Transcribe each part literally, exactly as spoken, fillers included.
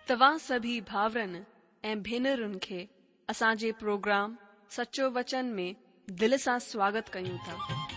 तव्हां सभी भाउरनि ऐं भेनरुनि खे असांजे प्रोग्राम सचो वचन में दिल सां स्वागत कयूं था।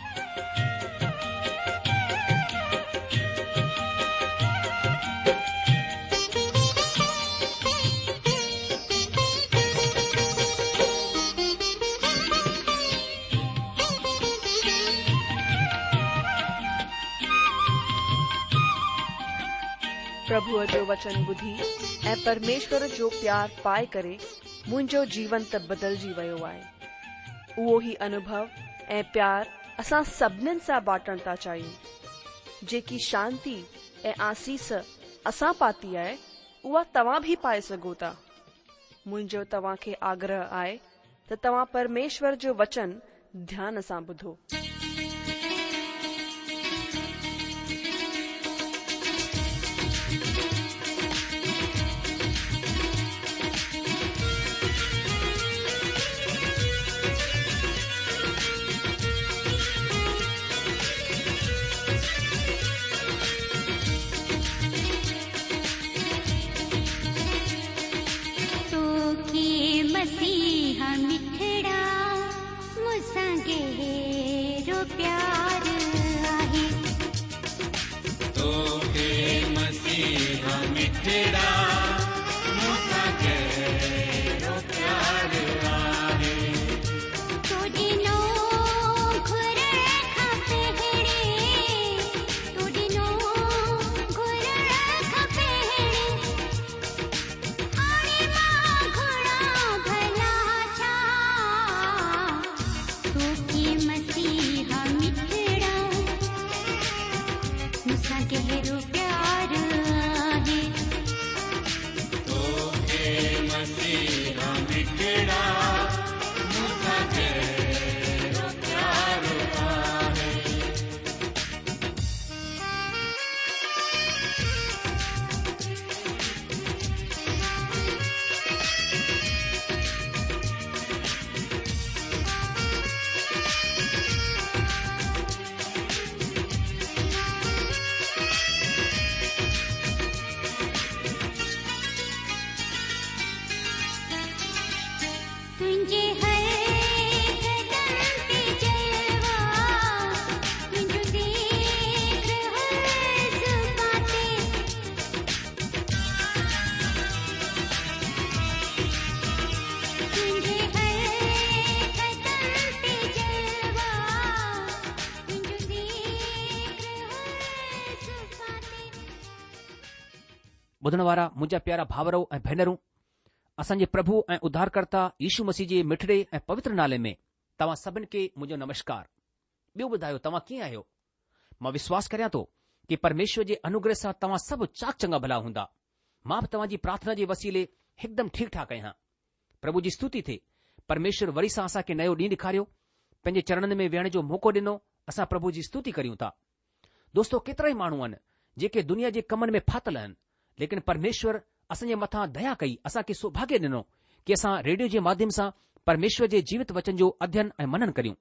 प्रभुअ जो वचन ॿुधी ऐं परमेश्वर जो प्यार पाए करे मुंहिंजो जीवन त बदिलजी वियो आहे। उहो ई अनुभव ऐं प्यार असां सभिनीनि सां बांटण था चाहियूं। जेकी शांती ऐं आसीस असां पाती आहे उहा तव्हां बि पाए सघो था। मुंहिंजो तव्हां खे आग्रह आहे त तव्हां परमेश्वर जो वचन ध्यान सां ॿुधो। ॿुधण वारा मुंहिंजा प्यारा भाउरो ऐं भेनरूं, असांजे प्रभु ऐं उद्धारकर्ता यीशू मसीह जे मिठड़े ऐं पवित्र नाले में तव्हां सभिनि खे मुंहिंजो नमस्कार। ॿियो ॿुधायो, तव्हां कीअं आहियो? मां विश्वास करियां थो कि परमेश्वर जे अनुग्रह सां तव्हां सभु चाक चङा भला हूंदा। मां बि तव्हांजी प्रार्थना जे वसीले हिकदमि ठीकु ठाक आहियां। प्रभु जी स्तुति थिए। परमेश्वर वरी सां असांखे नयो ॾींहुं ॾेखारियो, पंहिंजे चरणनि में वेहण जो मौक़ो ॾिनो। असां प्रभु जी स्तुति करियूं था। दोस्तो, केतिरा ई माण्हू आहिनि जेके दुनिया जे कमनि में फाथल आहिनि, लेकिन परमेश्वर असांजे मथां दया कई, असांखे सौभाग्य ॾिनो कि असां रेडियो जे माध्यम सां परमेश्वर जे जीवित वचन जो अध्ययन ऐं मनन करियूं।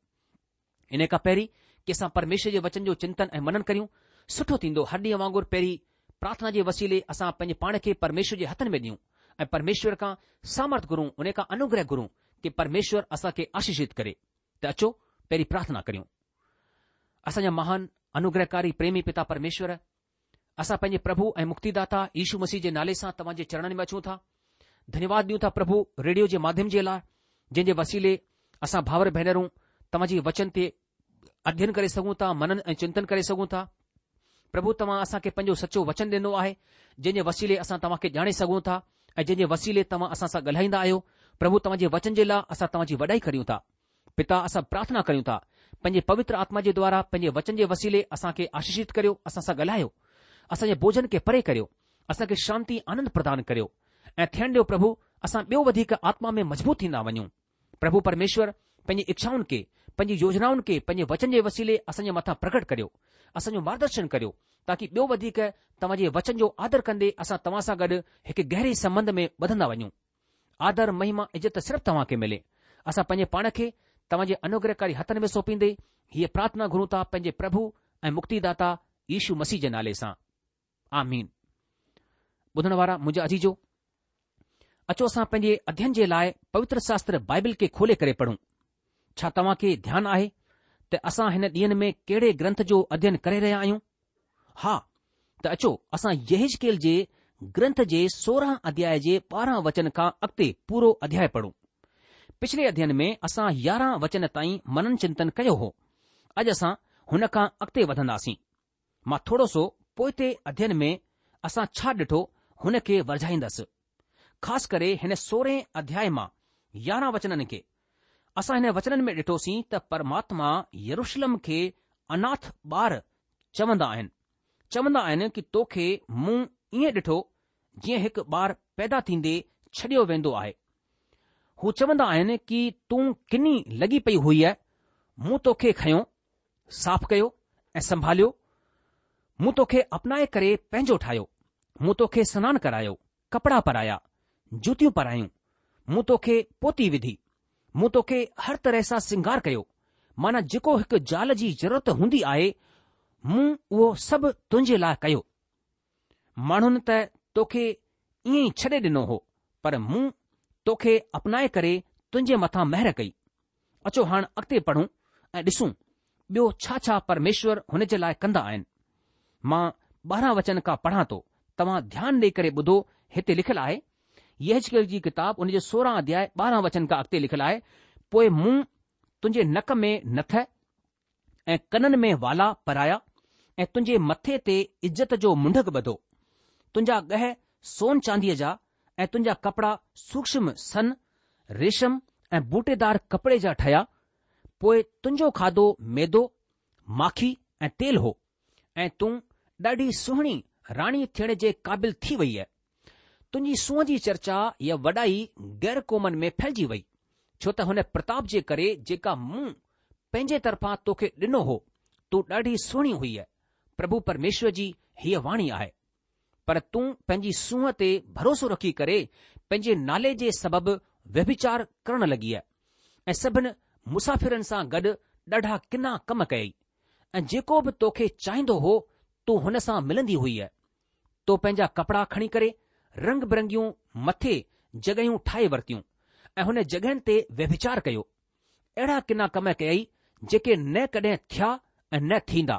इन खां पहिरीं कि असां परमेश्वर जे वचन जो चिंतन ऐं मनन करियूं, सुठो थींदो हर ॾींहुं वांगुरु पहिरीं प्रार्थना जे वसीले असां पंहिंजे पाण खे परमेश्वर जे हथनि में ॾियूं ऐं परमेश्वर खां सामर्थ घुरूं, उन खां अनुग्रह घुरूं कि परमेश्वर असांखे आशीषित करे। त अचो पहिरीं प्रार्थना करियूं। असांजा महान अनुग्रहकारी प्रेमी पिता परमेश्वर, असां पंहिंजे प्रभु ऐं मुक्तिदाता यीशू मसीह जे नाले सां तव्हांजे चरणनि में अचूं था। धन्यवाद ॾियूं था प्रभु रेडियो जे माध्यम जे लाइ, जंहिंजे वसीले असां भाउर भेनरूं तव्हांजे वचन ते अध्ययन करे सघूं था, मनन ऐं चिंतन करे सघूं था। प्रभु, तव्हां असांखे पंहिंजो सचो वचन ॾिनो आहे, जंहिंजे वसीले असां तव्हांखे ॼाणे सघूं था ऐं जंहिंजे वसीले तव्हां असां सां ॻाल्हाईंदा आहियो। प्रभु, तव्हांजे वचन जे लाइ असां तव्हांजी वॾाई करियूं था। पिता, असां प्रार्थना करियूं था पंहिंजे पवित्र आत्मा जे द्वारा पंहिंजे वचन जे वसीले असांखे आशीषित करियो, असां सां ॻाल्हायो, असांजे बोझन खे परे करियो, असांखे शांती आनंद प्रदान करियो ऐं थियण ॾियो प्रभु असां ॿियो वधीक आत्मा में मज़बूत थींदा वञूं। प्रभु परमेश्वर, पंहिंजी इच्छाउनि खे, पंहिंजी योजनाउनि खे पंहिंजे वचन जे वसीले असांजे मथां प्रकट करियो, असांजो मार्गदर्शन करियो, ताकि ॿियो वधीक तव्हांजे वचन जो आदर कंदे असां तव्हां सां गॾु हिकु गहरे संबंध में वधंदा वञूं। आदर, महिमा, इज़त सिर्फ़ु तव्हां खे मिले। असां पंहिंजे पाण खे तव्हांजे अनुग्रहकारी हथनि में सौंपींदे हीअ प्रार्थना घुरूं था पंहिंजे प्रभु ऐं मुक्तिदाता यीशू मसीह जे नाले सां, आमीन। ॿुधण वारा मुंहिंजा अजीजो, अचो असां पंहिंजे अध्ययन जे लाइ पवित्र शास्त्र बाइबिल खे खोले करे पढ़ूं। छा तव्हां खे ध्यानु आहे त असां हिन ॾींहनि में कहिड़े ग्रंथ जो अध्ययन करे रहिया आहियूं? हा, त अचो असां यहेजकेल जे ग्रंथ जे सोरहं अध्याय जे ॿारहं वचन खां अॻिते पूरो अध्याय पढ़ूं। पिछले अध्ययन में असां यारहं वचन ताईं मनन चिंतन कयो हो। अॼु असां हुन खां अॻिते वधंदासीं। मां थोरो सो पोइते अध्ययन में असां छा ॾिठो हुन खे वरझाईंदसि। ख़ासि करे हिन सोरहें अध्याय मां यारहं वचननि खे असां हिन वचननि में ॾिठोसीं त परमात्मा यरूशलेम खे अनाथ ॿार चवंदा आहिनि चवंदा आहिनि कि तोखे मूं ईअं ॾिठो जीअं हिकु ॿारु पैदा थींदे छॾियो वेंदो आहे। हू चवंदा आहिनि कि तूं किनी लॻी पई हुई आहे, मूं तोखे खयो, साफ़ कयो ऐं संभालियो, मूं तोखे अपनाए करे पंहिंजो ठाहियो, मूं तोखे सनानु करायो, कपड़ा पाराया, जूतियूं पारायूं, मूं तोखे पोती विधी, मूं तोखे हर तरह सां सिंगार कयो। माना जेको हिकु ज़ाल जी ज़रूरत हूंदी आहे मूं उहो सभु तुंहिंजे लाइ कयो। माण्हुनि त तोखे ईअं ई छॾे ॾिनो हो, पर मूं तोखे अपनाए करे तुंहिंजे मथां महिर कई। अचो हाणे अॻिते पढ़ूं ऐं ॾिसूं ॿियो छा छा परमेश्वर हुन जे लाइ कंदा आहिनि। मां ॿारहं वचन खां पढ़ां थो, तव्हां ध्यानु ॾेई करे ॿुधो। हिते लिखियलु आहे, यहेजकेल जी किताब उन जो सोरहं अध्याय ॿारहं वचन खां अॻिते लिखियलु आहे, पोइ मूं तुंहिंजे नक में नथ ऐं कननि में वाला पराया ऐं तुंहिंजे मथे ते इज़त जो मुंडक ॿधो। तुंहिंजा ॻह सोन चांदीअ जा ऐं तुंहिंजा कपड़ा सूक्ष्म सन, रेशम ऐं बूटेदार कपड़े जा ठहिया। पोइ तुंहिंजो खाधो मैदो, माखी ऐं तेल हो ऐं तूं ॾाढी सुहिणी राणी थियण जे क़ाबिल थी वई आहे। तुंहिंजी सूंहं जी चर्चा या वॾाई गैर क़ौमनि में फैलिजी वई, छो त हुन प्रताप जे करे जेका मूं पंहिंजे तरफ़ां तोखे ॾिनो हो, तूं ॾाढी सुहिणी हुई आहे। प्रभु परमेश्वर जी हीअ वाणी आहे। पर तूं पंहिंजी सूंहं ते भरोसो रखी करे पंहिंजे नाले जे सबबि व्यभिचार करण लॻी आहे ऐं सभिनि मुसाफ़िरनि सां गॾु ॾाढा किना कम कयई ऐं जेको बि तोखे चाहींदो हो तूं हुन सां मिलंदी हुई आहे। तो पंहिंजा कपड़ा खणी करे रंग बिरंगियूं मथे जॻहियूं ठाहे वरितियूं ऐं हुन जॻहियुनि ते व्यभिचार कयो। अहिड़ा किना कम कयई जेके न कॾहिं थिया ऐं न थींदा।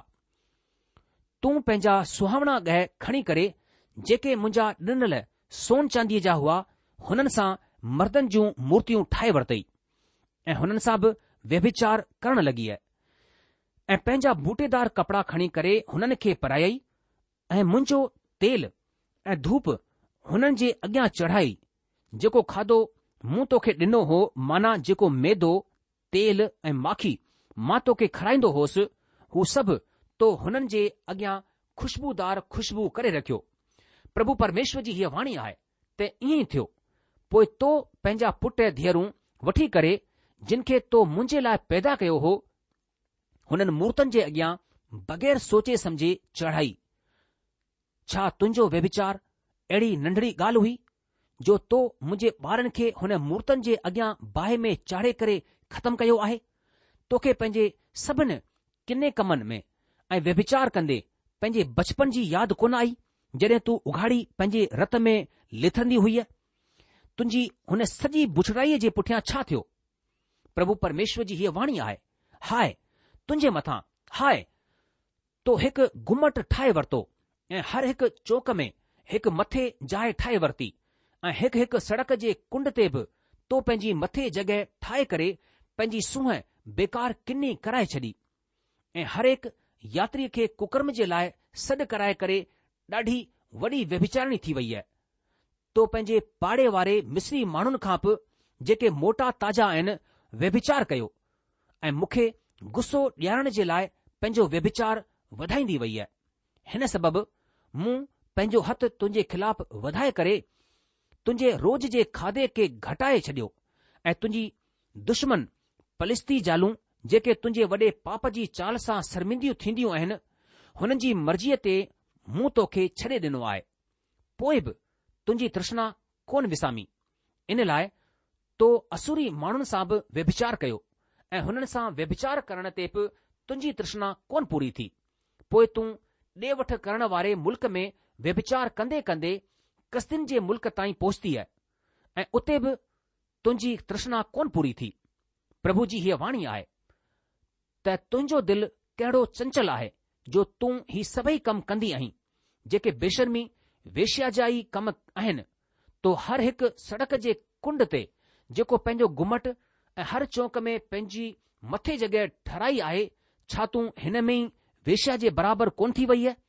तूं पंहिंजा सुहावणा ॻह खणी करे जेके मुंहिंजा ॾिनल सोन चांदीअ जा हुआ हुननि सां मर्दनि जूं मूर्तियूं ठाहे वरितई ऐं हुननि सां बि व्यभिचार करण लॻी आहे ऐं पंहिंजा बूटेदार कपड़ा खणी करे हुननि खे परायई ऐं मुंहिंजो तेल ऐं धूप हुननि जे अॻियां चढ़ाई। जेको खाधो मूं तोखे ॾिनो हो, माना जेको मैदो, तेल ऐं माखी मां तोखे खाराईंदो होसि, हू सभु तो हुननि जे अॻियां खुशबूदार खुशबू करे रखियो। प्रभु परमेश्वर जी हीअ वाणी आहे त ईअं ई थियो। पोइ तो पंहिंजा पुट धीअरूं वठी करे जिन खे तो मुंहिंजे लाइ पैदा कयो हो, हुननि मूर्तनि जे अॻियां बग़ैर सोचे समझे चढ़ाई। छा तुंहिंजो व्यभिचार अहिड़ी नंढड़ी ॻाल्हि हुई जो तो मुंहिंजे ॿारनि खे हुन मूर्तनि जे अॻियां बाहि में चाढ़े करे ख़तमु कयो आहे? तोखे पंहिंजे सभिनि किने कमनि में ऐं व्यभिचार कंदे पंहिंजे बचपन जी यादि कोन आई, जॾहिं तूं उघाड़ी पंहिंजे रत में लिथंदी हुई? तुंहिंजी हुन सॼी बुछड़ाईअ जे पुठियां छा थियो? प्रभु परमेश्वर जी हीअ वाणी आहे, हाय तुंहिंजे मथां, हाय तो हिकु घुमट ठाहे वरितो ऐं हर हिकु चौक में हिकु मथे जाइ ठाहे वरिती ऐं हिकु हिकु सड़क जे कुंड ते बि तो पंहिंजी मथे जॻहि ठाहे करे पंहिंजी सूंहं बेकार किनी कराए छॾी ऐं हर हिकु यात्रीअ खे कुकर्म जे लाइ सॾु कराए करे ॾाढी वॾी व्यभिचारणी थी वई आहे। तो पंहिंजे पाड़े वारे मिस्री माण्हुनि खां बि जेके मोटा ताज़ा आहिनि व्यभिचार कयो ऐं मूंखे गुस्सो ॾियारण जे लाइ पंहिंजो व्यभिचार वधाईंदी वई आहे। हिन सबबि मूं पंहिंजो हथु तुंहिंजे ख़िलाफ़ वधाए करे तुंहिंजे रोज़ जे खाधे खे घटाए छॾियो ऐं तुंहिंजी दुश्मन फलिस्ती ज़ालूं जेके तुंहिंजे वॾे पाप जी चाल सां शर्मिंदियूं थींदियूं आहिनि, हुननि जी मर्ज़ीअ ते मूं तोखे छॾे ॾिनो आहे। पोइ बि तुंहिंजी तृष्णा कोन विसामी, इन लाइ तो असुरी माण्हुनि सां बि व्यभिचार कयो ऐं हुननि सां व्यभिचार करण ते बि तुंहिंजी तृष्णा कोन पूरी थी। पोइ तूं ॾे वठि करण वारे मुल्क में व्यभिचार कंदे कंदे कसदियुनि जे मुल्क ताईं पहुचती आहे ऐं उते बि तुंहिंजी तृष्णा कोन पूरी थी। प्रभु जी हीअ वाणी आहे त तुंहिंजो दिलि कहिड़ो चंचल आहे जो तूं ही सभई कम कंदी आहीं, जेके बेशर्मी वेश्या जा ई कम आहिनि। तो हर हिकु सड़क जे कुंड ते जेको पंहिंजो घुमट ऐं हर चौक में पंहिंजी मथे जॻहि ठहिराई आहे, छा तूं हिन में ई वेश्या जे बराबरि कोन थी वई आहे?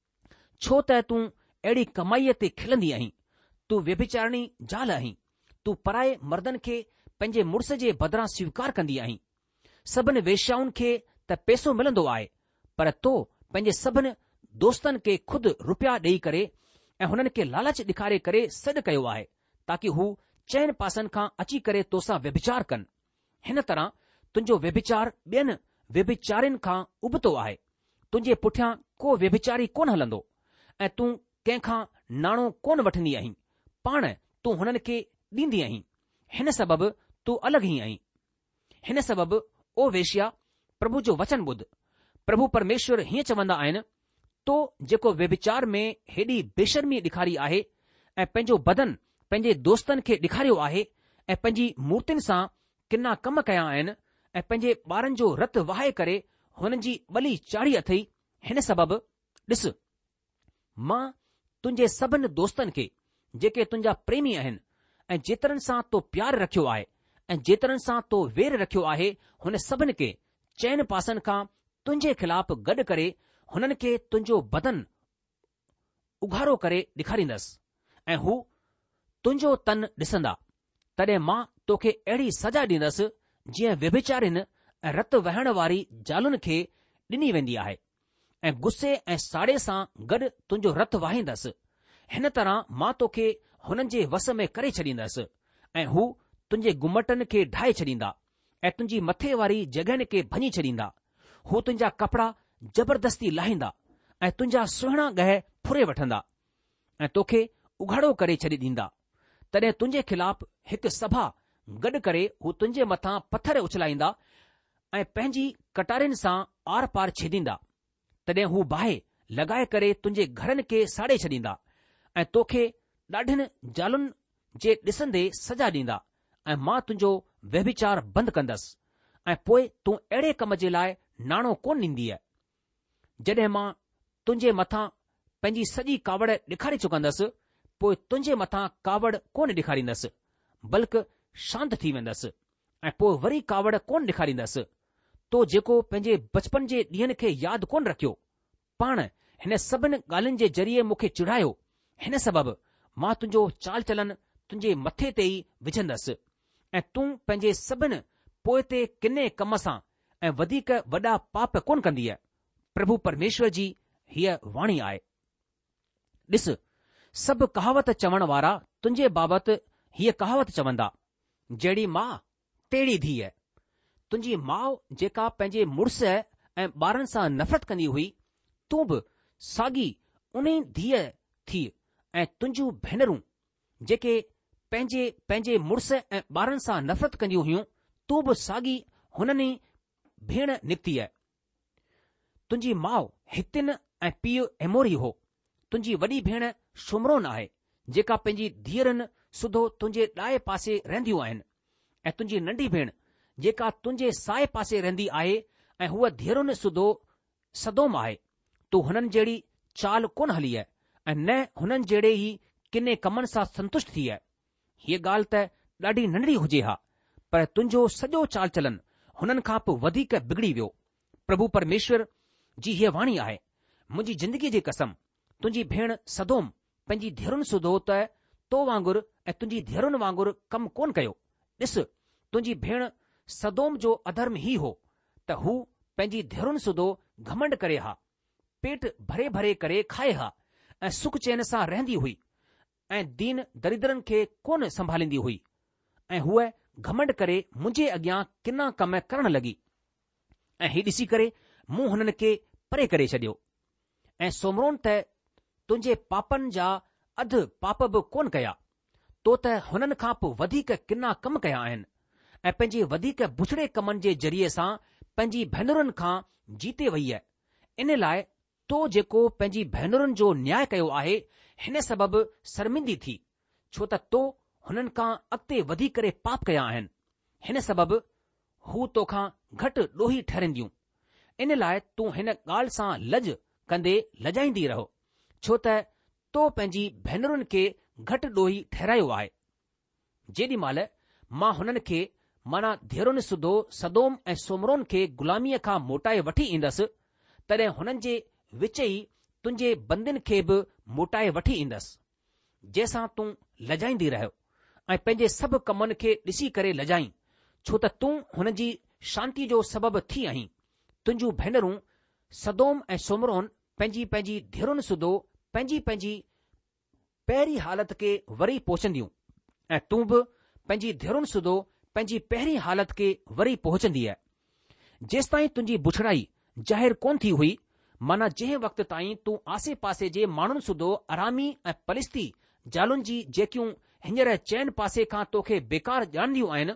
छो त तूं अहिड़ी कमाईअ ते खिलंदी आहीं। तूं व्यभिचारिणी ज़ाल आहीं। तूं पराए मर्दनि खे पंहिंजे मुड़ुस जे बदिरां स्वीकार कंदी आहीं। सभिनी वेश्याउनि खे त पैसो मिलंदो आहे, पर तो पंहिंजे सभिनी दोस्तनि खे खुदि रुपया ॾेई करे ऐं हुननि खे लालच ॾेखारे करे सॾु कयो आहे, ताकी हू चइनि पासनि खां अची करे तोसां व्यभिचार कनि। हिन तरह तुंहिंजो व्यभिचार ॿियनि व्यभिचारिनि खां उबतो आहे। तुंहिंजे पुठियां को व्यभिचारी कोन हलंदो ऐं तूं कंहिंखां नाणो कोन वठंदी आहीं, पाण तूं हुननि खे ॾींदी आहीं। हिन सबबि तूं अलॻि ई आहीं। हिन सबबि ओ वेश्या, प्रभु जो वचन ॿुध। प्रभु परमेश्वर हीअं चवंदा आहिनि, तो जेको व्यभिचार में हेॾी बेशर्मी ॾेखारी आहे ऐं पंहिंजो बदन पंहिंजे दोस्तनि खे ॾेखारियो आहे ऐं पंहिंजी मूर्तियुनि सां किना कम कया आहिनि ऐं पंहिंजे ॿारनि जो रत वहाए करे हुननि जी बलि चाढ़ी अथई। हिन सबबि ॾिस, मां तुंहिंजे सभिनि दोस्तनि खे जेके तुंहिंजा प्रेमी आहिनि ऐं जेतिरनि सां तो प्यार रखियो आहे ऐं जेतिरनि सां तो वेर रखियो आहे, हुन सभिनि खे चइनि पासनि खां तुंहिंजे ख़िलाफ़ गॾु करे हुननि खे तुंहिंजो बदन उघारो करे ॾेखारींदसि ऐं हू तुंहिंजो तन ॾिसंदा। तॾहिं मां तोखे अहिड़ी सजा ॾींदसि जीअं व्यभिचारिन ऐं रत वहण वारी ज़ालुनि खे ॾिनी वेंदी आहे, ऐं गुस्से ऐं साड़े सां गॾु तुंहिंजो रत वाहींदसि। हिन तरह मां तोखे हुननि जे वस में करे छॾींदसि ऐं हू तुंहिंजे घुमटनि खे ढाहे छॾींदा ऐं तुंहिंजी मथे वारी जॻहियुनि खे भञी छॾींदा। हू तुंहिंजा कपड़ा ज़बरदस्ती लाहींदा ऐं तुंहिंजा सुहिणा गह फुरे वठंदा ऐं तोखे उघाड़ो करे छॾे ॾींदा। तॾहिं तुंहिंजे ख़िलाफ़ हिकु सभा गॾु करे हू तुंहिंजे मथां पथर उछलाईंदा ऐं पंहिंजी कटारियुनि सां आर पार छेदींदा। तॾहिं हू बाहि लॻाए करे तुंहिंजे घरनि खे साड़े छॾींदा ऐं तोखे ॾाढियुनि ज़ालुनि जे ॾिसंदे सजा ॾींदा ऐं मां तुंहिंजो व्यभिचार बंदि कंदसि ऐं पोइ तूं अहिड़े कम जे लाइ नाणो कोन ॾींदीअ। जॾहिं मां तुंहिंजे मथां पंहिंजी सॼी कावड़ ॾेखारे चुकंदसि, पोइ तुंहिंजे मथां कावड़ कोन ॾेखारींदसि, बल्कि शांत थी वेंदसि ऐं पोइ वरी कावड़ कोन ॾेखारींदसि। तो जेको पंहिंजे बचपन जे ॾींहनि खे यादि कोन रखियो, पाण हिन सभिनि ॻाल्हियुनि जे ज़रिए मूंखे चिढ़ायो। हिन सबबि मां तुंहिंजो चाल चलन तुंहिंजे मथे ते ई विझंदसि ऐं तूं पंहिंजे सभिनि पोइ ते किने कम सां ऐं वधीक वॾा पाप कोन कंदीअ। प्रभु परमेश्वर जी हीअ वाणी आहे। ॾिस, सभु कहावत चवण वारा तुंहिंजे बाबति हीअ कहावत चवंदा, जहिड़ी माउ तहिड़ी धीअ। तुंहिंजी माउ जेका पंहिंजे मुड़ुस ऐं ॿारनि सां नफ़रत कंदी हुई, तूं बि साॻी उन धीअ थी, ऐं तुंहिंजूं भेनरूं जेके पंहिंजे पंहिंजे मुड़ुस ऐं ॿारनि सां नफ़रत कंदियूं हुयूं, तूं बि साॻी हुननि भेण निकिती आहे। तुंहिंजी माउ हितिन ऐं पीउ एमोरी हो। तुंहिंजी वॾी भेण शुमरोन आहे, जेका पंहिंजी धीअरनि सुधो तुंहिंजे ॾाए पासे रहंदियूं आहिनि, ऐं तुंहिंजी नंढी भेण जेका तुंहिंजे साए पासे रहंदी आहे ऐं हूअ धीअरुनि सुधो सदोम आहे। तूं हुननि जहिड़ी चाल कोन हली आहे ऐं न हुननि जहिड़े ई किने कमनि सां संतुष्ट थी आहे। हीअ ॻाल्हि त ॾाढी नंढड़ी हुजे हा, पर तुंहिंजो सॼो चाल चलन हुननि खां पोइ वधीक बिगड़ी वियो। प्रभु परमेश्वर जी हीअ वाणी आहे, मुंहिंजी ज़िंदगीअ जी कसम, तुंहिंजी भेण सदोम पंहिंजी धीअरुनि सुधो त तो वांगुरु ऐं तुंहिंजी धीअरुनि वांगुरु कमु कोन कयो। ॾिस, तुंहिंजी भेण सदोम जो अधर्म ही हो त हू पंहिंजी धीअरुनि सुधो घमंड करे हा, पेट भरे भरे करे खाए हा ऐं सुख चैन सां रहंदी हुई ऐं दीन दरिद्रनि खे कोन संभालींदी हुई, ऐं हूअ घमंड करे मुंहिंजे अॻियां किना कम करण लॻी ऐं ही ॾिसी करे मूं हुननि खे परे करे छॾियो। ऐं सोमरोन त तुंहिंजे पापनि जा अधु पाप बि कोन कया, तो त हुननि खां पोइ वधीक किना कम कया आहिनि ऐं पंहिंजे वधीक बुछड़े कमनि जे ज़रिए सां पंहिंजी भेनरुनि खां जीते वई आहे। इन लाइ तो जेको पंहिंजी भेनरुनि जो न्याय कयो आहे, हिन सबबि शर्मिंदी थी, छो त तो हुननि खां अॻिते वधी करे पाप कया आहिनि। हिन सबबि हू तोखां घटि ॾोही ठहरंदियूं। इन लाइ तूं हिन ॻाल्हि सां लज कंदे लजाईंदी रहो, छो त तो पंहिंजी भेनरुनि खे घटि ॾोही ठहिरायो आहे। जेॾी महिल मां हुननि खे माना धीअरुनि सुधो सदोम ऐं सोमरोन खे ग़ुलामीअ खां मोटाए वठी ईंदसि, तॾहिं हुननि जे विच ई तुंहिंजे बंदियुनि खे बि मोटाए वठी ईंदसि, जंहिंसां तूं लजाईंदी रहियो ऐं पंहिंजे सभु कमनि खे ॾिसी करे लजाईं, छो त तूं हुन जी शांती जो सबबु थी आहीं। तुंहिंजूं भेनरूं सदोम ऐं सोमरोन पंहिंजी पंहिंजी धीअरुनि सुधो पंहिंजी पंहिंजी पहिरीं हालत खे वरी पहुचंदियूं, ऐं तूं बि पंहिंजी धीअरुनि सुधो पंहिंजी पहिरीं हालत खे वरी पहुचंदीअ। जेसिताईं तुंहिंजी बुछड़ाई ज़ाहिर कोन थी हुई, माना जंहिं वक़्त ताईं तूं आसे पासे जे माण्हुनि सुधो अरामी ऐं पलिस्ती जालुनि जी जेकियूं हींअर चइनि पासे खां तोखे बेकार ॼाणंदियूं आहिनि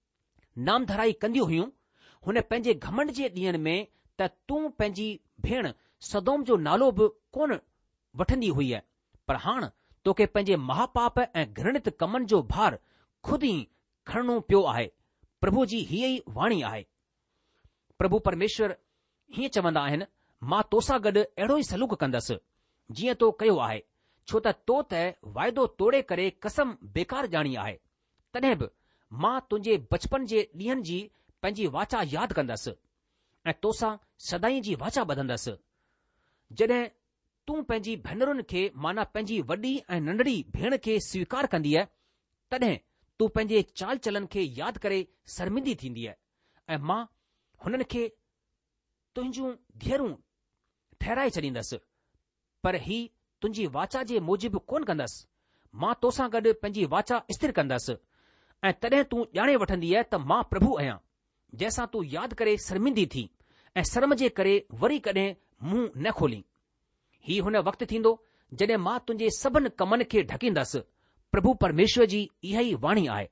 नामधराई कंदियूं हुयूं, हुन पंहिंजे घमंड जे ॾींहनि में त तूं पंहिंजी भेण सदोम जो नालो बि कोन वठंदी हुई, पर हाणे तोखे पंहिंजे महापाप ऐं घृणित कमनि जो भार खुद ई खणणो पियो आहे। प्रभु जी हीअ ई वाणी आहे। प्रभु परमेश्वर हीअं चवंदा आहिनि, मां तोसां गॾु अहिड़ो ई सलूक कंदसि जीअं तो कयो आहे, छो त तो त वाइदो तोड़े करे कसम बेकार ॼाणी आहे। तॾहिं बि मां तुंहिंजे बचपन जे ॾींहनि जी पंहिंजी वाचा यादि कंदसि ऐं तोसां सदाई जी वाचा ॿधंदसि। जॾहिं तूं पंहिंजी भेनरुनि खे माना पंहिंजी वॾी ऐं नंढड़ी भेण खे स्वीकार कंदीअ, तॾहिं तूं पंहिंजे चाल चलन खे यादि करे शर्मिंदी थींदीअ, ऐं मां हुननि खे तुंहिंजूं धीअरूं ठहिराए छॾींदसि। पर ही तुंहिंजी वाचा जे मूजिबि कोन कंदसि। मां तोसां गॾु पंहिंजी वाचा स्थिर कंदसि, ऐं तॾहिं तूं ॼाणे वठंदीअ त मां प्रभु आहियां, जंहिंसां तूं यादि करे शर्मिंदी थी ऐं शर्म जे करे वरी कॾहिं मुंहुं न खोली। ही हुन वक़्तु थींदो जॾहिं मां तुंहिंजे सभिनि कमनि खे ढकींदसि। प्रभु परमेश्वर जी इहा ई वाणी आहे।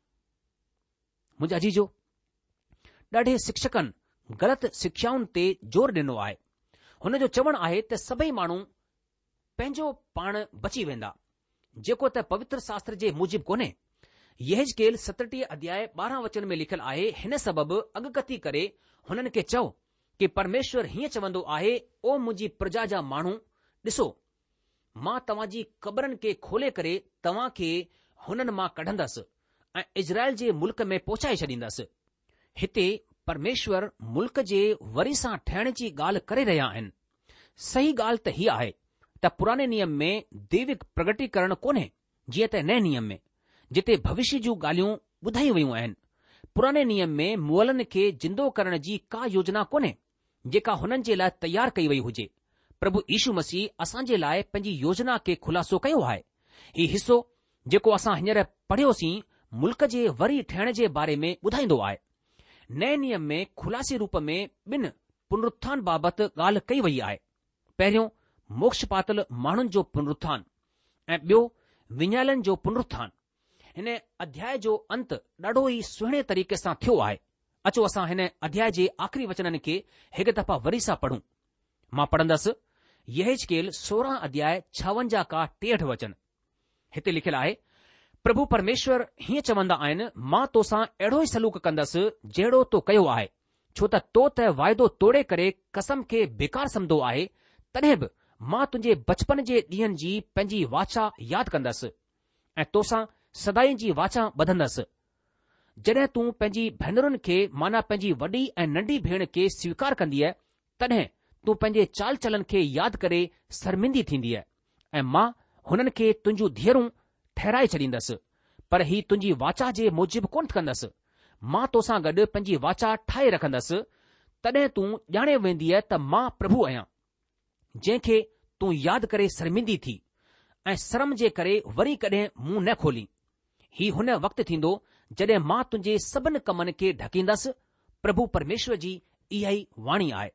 मुंहिंजा जीजो, ॾाढे शिक्षकनि ग़लति शिक्षाउनि ते ज़ोर ॾिनो आहे। हुन जो चवणु आहे त सभई माण्हू पंहिंजो पाण बची वेंदा, जेको त पवित्र शास्त्र जे मूजिबि कोन्हे। यहेजकेल सतटीह अध्याय ॿारहं वचन में लिखियलु आहे, हिन सबबि अॻकथी करे हुननि खे चओ कि परमेश्वर हीअं चवंदो आहे, ओ मुंहिंजी प्रजा जा माण्हू, ॾिसो, मां तव्हां जी क़बरनि खे खोले करे तव्हां खे हुननि मां कढंदसि ऐं इज़राइल जे मुल्क में पहुचाए छॾींदसि। हिते परमेश्वर मुल्क जे वरी सां ठहिण जी ॻाल्हि करे रहिया आहिनि। सही ॻाल्हि त हीअ आहे त पुराने नियम में दैविक प्रगटीकरण कोन्हे, जीअं त नए नियम में, जिते भविष्य जूं ॻाल्हियूं ॿुधाई वयूं आहिनि। पुराने नियम में मुअलनि खे जिंदो करण जी का योजना कोन्हे जेका हुननि जे लाइ तयारु कई वई हुजे। प्रभु यीशू मसीह असां जे लाइ पंहिंजी योजना खे खुलासो कयो आहे। हीउ हिसो जेको असां हींअर पढ़ियोसीं मुल्क जे वरी ठहिण जे बारे में ॿुधाईंदो आहे। नए नियम में खुलासी रूप में ॿिनि पुनरुत्थान बाबति ॻाल्हि कई वई आहे। पहिरियों मोक्ष पातल माण्हुनि जो पुनरुत्थान ऐं ॿियो विञायलनि जो पुनरुत्थान। हिन अध्याय जो अंत ॾाढो ई सुहिणे तरीक़े सां थियो आहे। अचो असां हिन अध्याय जे आख़िरी वचननि खे हिकु दफ़ा वरी सां पढ़ूं। मां पढ़ंदसि यहेजकेल सोरहं अध्याय छावंजाह का टेहठि वचन। हिते लिखियलु आहे, प्रभु परमेश्वर हीअं चवंदा आहिनि, मां तोसां अहिड़ो ई सलूक कंदसि जहिड़ो तो कयो आहे, छो त तो त वाइदो तोड़े करे कसम खे बेकार सम्झंदो आहे। तॾहिं बि मां तुंहिंजे बचपन जे ॾींहनि जी पंहिंजी वाचा यादि कंदसि ऐं तोसां सदाई जी वाचा ॿधंदसि। जॾहिं तूं पंहिंजी भेनरुनि खे माना पंहिंजी वॾी ऐं नंढी भेण खे स्वीकार कंदीअ, तॾहिं तूं पंहिंजे चाल चलन खे यादि करे शर्मिंदी थींदीअ, ऐं मां हुननि खे तुंहिंजूं धीअरूं ठहिराए छॾींदसि। पर ही तुंहिंजी वाचा जे मूजिबि कोन कंदसि। मां तोसां गॾु पंहिंजी वाचा ठाहे रखंदसि। तॾहिं तूं ॼाणे वेंदीअ त मां प्रभु आहियां, जंहिंखे तूं यादि करे शर्मिंदी थी ऐं शर्म जे करे वरी कॾहिं मुंहुं न खोली। ही हुन वक़्तु थींदो जॾहिं मां तुंहिंजे सभिनि कमनि खे ढकींदसि। प्रभु परमेश्वर जी इहा ई वाणी आहे।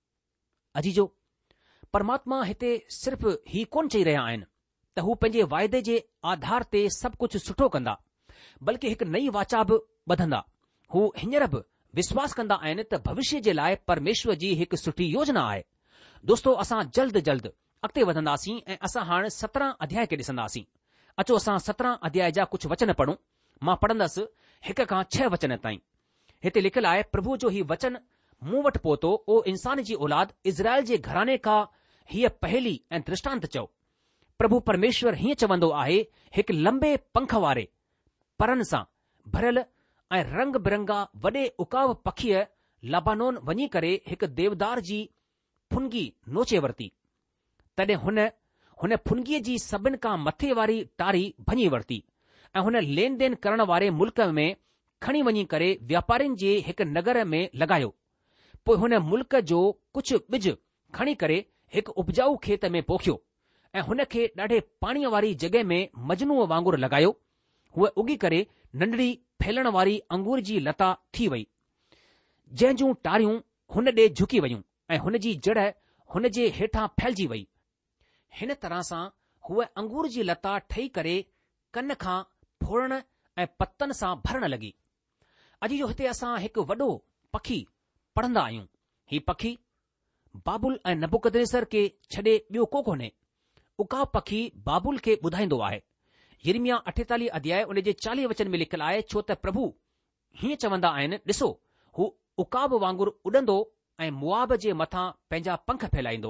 अजीजो, परमात्मा हिते सिर्फ़ ही कोन चई रहिया आहिनि त हू पंहिंजे वाइदे जे आधार ते सभु कुझु सुठो कंदा, बल्कि हिकु नई वाचा बि ॿधंदा। हू हींअर बि विश्वास कंदा आहिनि त भविष्य जे लाइ परमेश्वर जी हिकु सुठी योजना आहे। दोस्तो, असां जल्द जल्द अॻिते वधंदासीं ऐं असां हाणे सत्रहं अध्याय खे ॾिसंदासीं। अचो असां सत्रहं अध्याय जा कुझु वचन पढ़ूं। मां पढ़ंदसि हिक खां छह वचन ताईं। हिते लिखियलु आहे, प्रभु जो ही वचन मूं वटि पहुतो, ओ इंसान जी औलाद, इज़राइल जे घराने खां हीअ पहेली ऐं दृष्टांत चओ। प्रभु परमेश्वर हीअं चवंदो आहे, हिकु लंबे पंख वारे परनि सां भरियल ऐं रंग बिरंगा वॾे उकाव पखीअ लबानोन वञी करे हिकु देवदार जी फुनगी नोचे वरिती। तॾहिं हुन हुन फुनगीअ जी सभिनि खां मथे वारी टारी भञी वरिती ऐं हुन लेन देन करण वारे मुल्क में खणी वञी करे वापारियुनि जे हिकु नगर में लॻायो। पोइ हुन मुल्क जो कुझु ॿिज खणी करे हिकु उपजाऊ खेत में पोखियो ऐं हुन खे ॾाढे पाणीअ वारी जॻहि में मजनूअ वांगुरु लॻायो। हूअ उगी करे नंढड़ी फैलण वारी अंगूर जी लता थी वई, जंहिं जूं टारियूं हुन ॾे झुकी वयूं ऐं हुन जी जड़ हुन जे हेठां फैलिजी वई। हिन तरह सां हूअ अंगूर जी लता ठही करे कन खां फोड़ण ऐं पतनि सां भरण लॻी। अॼु जो हिते असां हिकु वॾो पखी पढ़ंदा आहियूं। ही पखी बाबुल ऐं नबुकदनेसर खे छॾे ॿियो को कोन्हे। उकाब पखी बाबुल खे ॿुधाईंदो आहे। यिर्मयाह अठेतालीह अध्याय उन जे चालीह वचन में लिखियलु आहे, छो त प्रभु हीअं चवंदा आहिनि, ॾिसो हू उकाब वांगुरु उॾंदो ऐं मुआब जे मथां पंहिंजा पंख फैलाईंदो।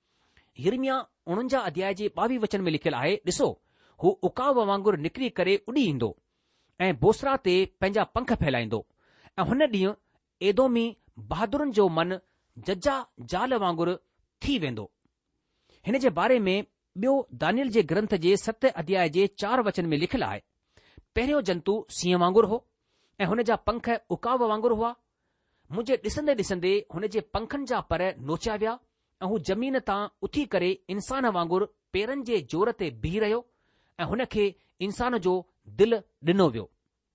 यिर्मयाह उणवंजाह अध्याय जे ॿावीह वचन में लिखियलु आहे, ॾिसो हू उकाब वांगुरु निकिरी करे उॾी ईंदो ऐं बोसरा ते पंहिंजा पंख फैलाईंदो ऐं हुन ॾींहुं एदोमी बहादुरनि जो मन जजा जाल वांगुरु थी वेंदो। हिन जे बारे में ॿियो दानियल जे ग्रंथ जे सत अध्याय जे चार वचन में लिखियलु आहे, पहिरियों जंतु सींहं वांगुरु हो ऐं हुन जा पंख उकाब वांगुरु हुआ। मुंहिंजे ॾिसंदे ॾिसंदे हुन जे पंखनि जा पर नोचिया विया ऐं हू ज़मीन तां उथी करे इंसान वांगुरु पेरनि जे जोर ते बीह रहियो ऐं हुन खे इंसान जो दिलि ॾिनो वियो।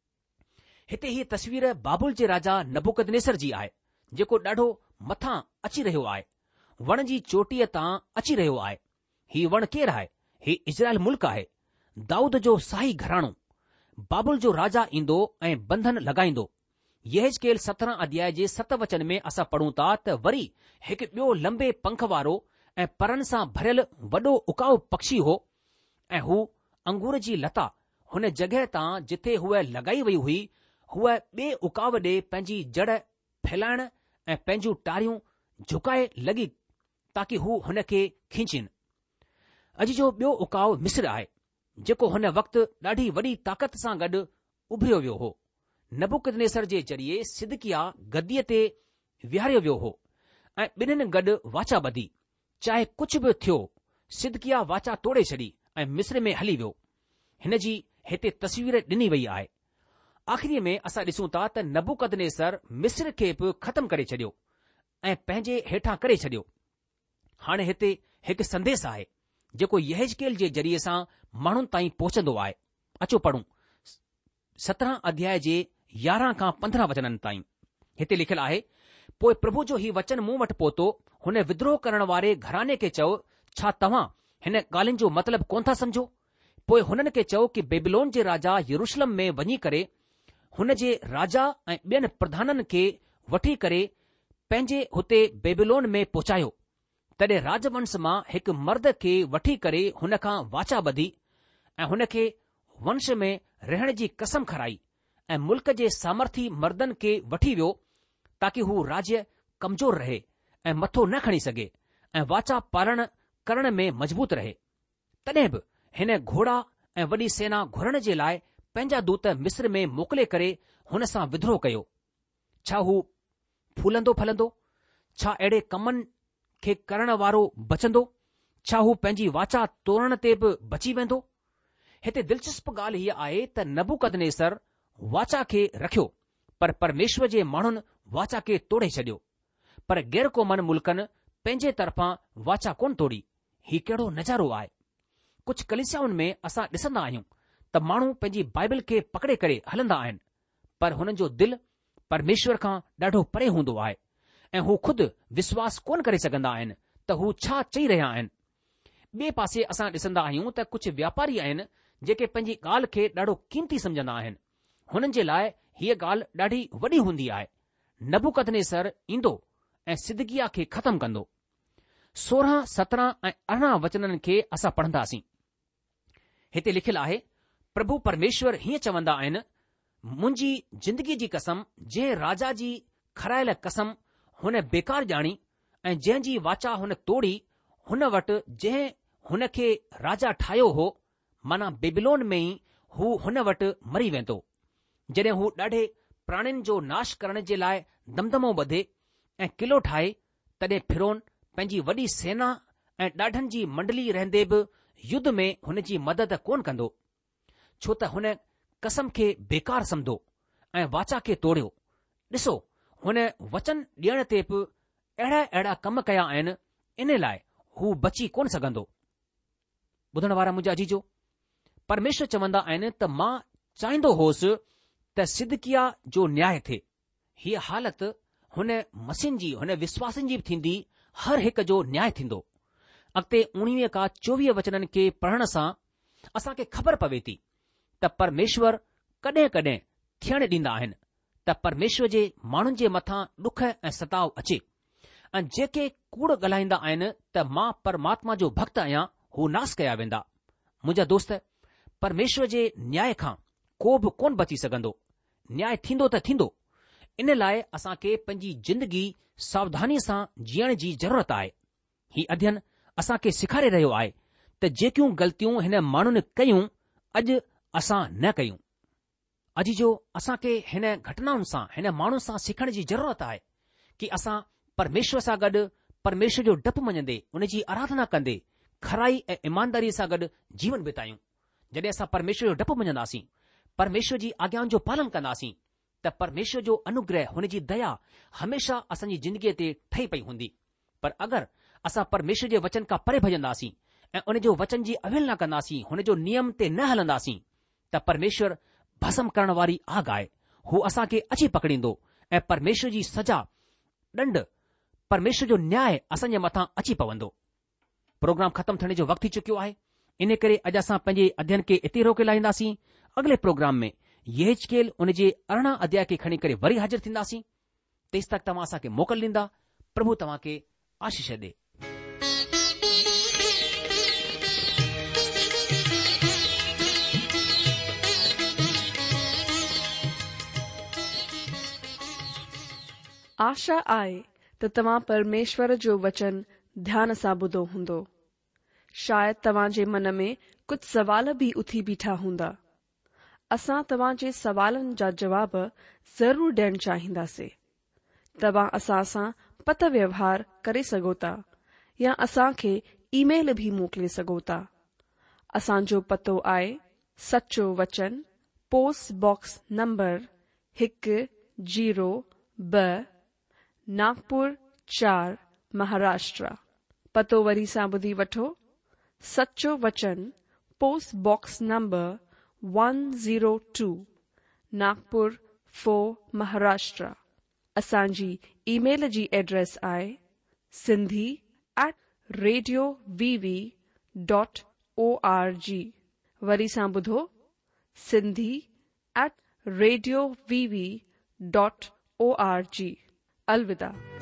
हिते हीअ तस्वीर बाबुल जे राजा नबुकदनेसर जी आहे, जेको ॾाढो मथां अची रहियो आहे, वण जी चोटीअ तां अची रहियो आहे। हीउ वण केरु आहे? ही इज़राइल मुल्क आहे, दाऊद जो शाही घराणो। बाबुल जो राजा ईंदो ऐं बंधन लॻाईंदो। यहेजकेल सत्रहं अध्याय जे सत वचन में असां पढ़ूं था त वरी हिकु ॿियो लंबे पंख वारो ऐं परनि सां भरियल वॾो उकाउ पक्षी हो ऐं हू अंगूर जी लता हुन जॻहि तां जिथे हूअ लॻाई वई हुई, हूअ ॿिए उकाव ॾे पंहिंजी जड़ फैलाइण ऐं पंहिंजूं टारियूं झुकाए लॻी ताकी हू हुन खे खींचीनि। अॼु जो ॿियो उकाव मिस्र आहे, जेको हुन वक़्तु ॾाढी वॾी ताक़त सां गॾु उभिरियो वियो हो। नबुकदनेसर जे ज़रिए सिदकिया गद्दीअ ते विहारियो वियो हो ऐं ॿिन्हिनि गॾु वाचा ॿधी। चाहे कुझु बि थियो, सिदकिया वाचा तोड़े छॾी ऐं मिस्र में हली वियो। हिन जी हिते तस्वीर ॾिनी वई आहे। आख़िरीअ में असां ॾिसूं था त नबुकदनेसर मिस्र खे बि ख़तमु करे छॾियो ऐं पंहिंजे हेठां करे छॾियो। हाणे हिते हिकु संदेश आहे जेको यहेजकेल जे ज़रिए सां माण्हुनि ताईं पहुचंदो आहे। अचो पढ़ूं सत्रहं अध्याय जे यारहं खां पंद्रहं वचननि ताईं। हिते लिखियलु आहे, पोइ प्रभु जो ही वचन मूं वटि पहुतो। हुन विद्रोह करण वारे घराने खे चओ, छा तव्हां हिन ॻाल्हियुनि जो मतिलबु कोन था सम्झो? पोइ हुननि खे चओ कि बेबीलोन जे राजा यरूशलेम में वञी करे हुन जे राजा ऐं ॿियनि प्रधाननि खे वठी करे पंहिंजे हुते बेबीलोन में पहुचायो। तॾहिं राजवंश मां हिकु मर्द खे वठी करे हुन खां वाचा ॿधी ऐं हुन खे वंश में रहण जी कसम खाराई ऐं मुल्क जे सामर्थी मर्दनि खे वठी वियो ताकि हू राज्य कमज़ोर रहे ऐं मथो न खणी सघे ऐं वाचा पालण करण में मज़बूत रहे। तॾहिं बि हिन घोड़ा ऐं वॾी सेना घुरण जे लाइ पंहिंजा दूत मिस्र में मोकिले करे हुन सां विद्रोह कयो। छा हू फूलंदो फलंदो? छा अहिड़े कमनि खे करण वारो बचंदो? छा हू पंहिंजी वाचा तोड़ण ते बि बची वेंदो? हिते दिलचस्प ॻाल्हि हीअ आहे त नबुकदनेसर वाचा खे रखियो, पर परमेश्वर जे माण्हुनि वाचा खे तोड़े छॾियो। पर गैर क़ौमन मुल्कनि पंहिंजे तरफ़ां वाचा कोन तोड़ी। ही कहिड़ो नज़ारो आहे! कुझु कलीसियाउनि में असां ॾिसंदा आहियूं त माण्हू पंहिंजी बाइबल खे पकड़े करे हलंदा आहिनि, पर हुननि जो दिलि परमेश्वर खां ॾाढो परे हूंदो आहे ऐं हू खुदि विश्वास कोन करे सघंदा आहिनि त हू छा चई रहिया आहिनि। ॿिए पासे असां ॾिसंदा आहियूं त कुझु व्यापारी आहिनि जेके पंहिंजी ॻाल्हि खे ॾाढो क़ीमती समझंदा आहिनि। हुननि जे लाइ हीअ ॻाल्हि ॾाढी वॾी हूंदी आहे। नबुकदनेसर ईंदो ऐं सिदकिया खे ख़तमु कंदो। सोरहं सत्रहं ऐं अरिड़हं वचननि खे असां पढ़ंदासीं। हिते लिखियलु आहे, प्रभु परमेश्वर हीअं चवंदा आहिनि, मुंहिंजी जिंदगी जी कसम, जंहिं राजा जी खरायल कसम हुन बेकार ॼाणी ऐं जंहिंजी वाचा हुन तोड़ी, हुन वटि जंहिं हुन खे राजा ठाहियो हो, माना बेबिलोन में ई हू हुन वटि मरी वेंदो। जॾहिं हू ॾाढे प्राणियुनि जो नाश करण जे लाइ दमदमो ॿधे ऐं किलो ठाहे, तॾहिं फिरोन पंहिंजी वॾी सेना ऐं ॾाढनि जी मंडली रहंदे बि युद्ध में हुन जी मदद कोन कंदो, छो त हुन कसम खे बेकार समधो ऐं वाचा खे तोड़ियो। ॾिसो, हुन वचन ॾियण ते बि अहिड़ा अहिड़ा कम कया आहिनि, इन लाइ हू बची कोन सघंदो। ॿुधण वारा मुंहिंजा अजीजो, परमेश्वर चवंदा आहिनि त मां चाहींदो होसि त सिदकिया जो न्याय थिए। हीअ हालत हुन मसीह जी, हुन विश्वासनि जी बि थींदी, हर हिक जो न्याय थींदो। अॻिते उणिवीह खां चोवीह वचननि खे पढ़ण सां असां खे ख़बर पवे थी त परमेश्वर कॾहिं कॾहिं थियण ॾींदा आहिनि त परमेश्वर जे माण्हुनि जे मथां ॾुख ऐं सताव अचे, ऐं जेके कूड़ ॻाल्हाईंदा आहिनि त मां परमात्मा जो भक्त आहियां, हू नास कया वेंदा। मुंहिंजा दोस्त, परमेश्वर जे न्याय खां को बि कोन बची सघंदो। न्याय थींदो त थींदो। इन लाइ असां खे पंहिंजी जिंदगी सावधानी सां जीअण जी ज़रूरत आहे। ही अध्ययन असां खे सेखारे रहियो आहे त जेकियूं ग़लतियूं हिन माण्हुनि कयूं, अॼु असां न कयूं। अॼु जो असां खे हिन घटनाउनि सां, हिन माण्हुनि सां सिखण जी ज़रूरत आहे कि असां परमेश्वर सां गॾु परमेश्वर जो डपु मञंदे, उन जी आराधना कंदे, खराई ऐं ईमानदारी सां गॾु जीवन बितायूं। जॾहिं असां परमेश्वर जो डपु मञंदासीं, परमेश्वर जी आज्ञाउनि जो पालन कंदासीं, त परमेश्वर जो अनुग्रह, हुन जी दया हमेशा असांजी ज़िंदगीअ ते ठही पई हूंदी। पर अगरि असां परमेश्वर जे वचन खां परे भॼंदासीं ऐं उन जो वचन जी अवहेलना कंदासीं, हुन जो नियम ते न हलंदासीं, त परमेश्वर भस्म करण वारी आग आहे। हू असां खे अची पकड़ींदो ऐं परमेश्वर जी सजा, ॾंड, परमेश्वर जो न्याय असांजे मथां अची पवंदो। प्रोग्राम ख़तमु थियण जो वक़्तु थी चुकियो आहे। इन करे अॼु असां पंहिंजे अध्ययन खे इते रोके लाहींदासीं। अॻिले प्रोग्राम में यहेजकेल उन जे अरिड़हं अध्याय खे खणी करे वरी हाज़िर थींदासीं। तेसि तक तव्हां असां खे मोकल ॾींदा। प्रभु तव्हां खे आशीष ॾे। आशा आहे त तव्हां परमेश्वर जो वचन ध्यान सां ॿुधो हूंदो। शायदि तव्हां जे मन में कुझु सवाल बि उथी बीठा हूंदा। असां तव्हां जे सवालनि जा जवाब ज़रूर ॾियण चाहींदासीं। तव्हां असां सां पत व्यवहार करे सघो था या असां खे ईमेल भी मोकिले सघो था। असांजो पतो आहे सचो वचन, पोस्ट बॉक्स नंबर हिकु जीरो ब, नागपुर चार, महाराष्ट्र। पतो वरी सां ॿुधी वठो। सचो वचन, post box number one zero two, Nagpur four, Maharashtra. असांजी ईमेल जी एड्रेस आहे Sindhi at radio VV dot O R G. वरी सां ॿुधो, Sindhi at radio VV dot O R G. अलविदा।